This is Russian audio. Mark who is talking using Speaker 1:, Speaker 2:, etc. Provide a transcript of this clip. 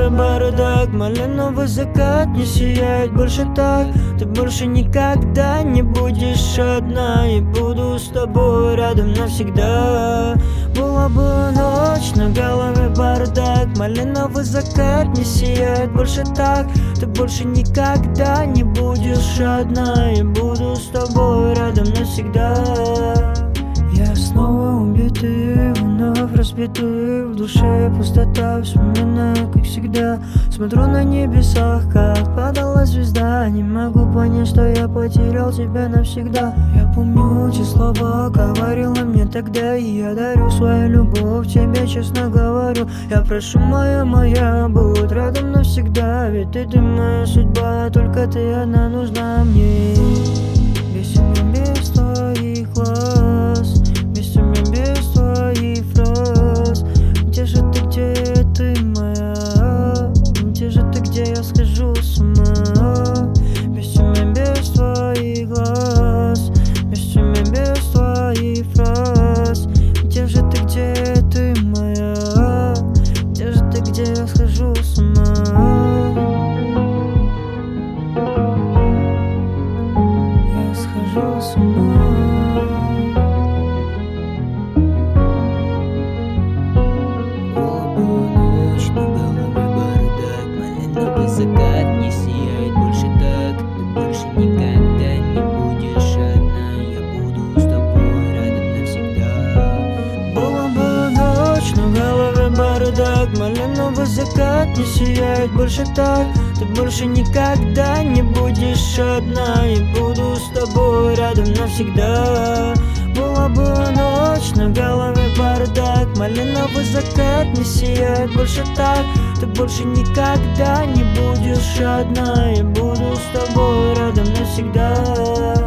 Speaker 1: голове бардак, малиновый закат не сияет больше так. Ты больше никогда не будешь одна, и буду с тобой рядом навсегда. Была бы ночь, на голове бардак, малиновый закат не сияет больше так. Ты больше никогда не будешь одна, и буду с тобой рядом навсегда. Я снова убитый, вновь разбитый, в душе пустота, вспоминаю, как всегда. Смотрю на небесах, как падала звезда. Не могу понять, что я потерял тебя навсегда. Я помню те слова, говорила мне тогда, и я дарю свою любовь тебе, честно говорю. Я прошу, моя, будь рядом навсегда, ведь ты моя судьба, только ты одна нужна мне. Без меня, без твоих глаз, без тебя, без твоих фраз. Где же ты моя? Где же ты, где я схожу с ума? Без тебя, без твоих глаз, без тебя, без твоих фраз. Где же ты моя? Где же ты, где я схожу с ума? Я схожу с ума.
Speaker 2: Закат не сияет больше так. Ты больше никогда не будешь одна, я буду с тобой рядом навсегда.
Speaker 1: Была бы ночь, на голове бардак, малиновый закат не сияет больше так. Ты больше никогда не будешь одна, и буду с тобой рядом навсегда. Была бы ночь, на голове бардак, малиновый закат не сияет больше так. Ты больше никогда не будешь одна, и буду с тобой рядом навсегда.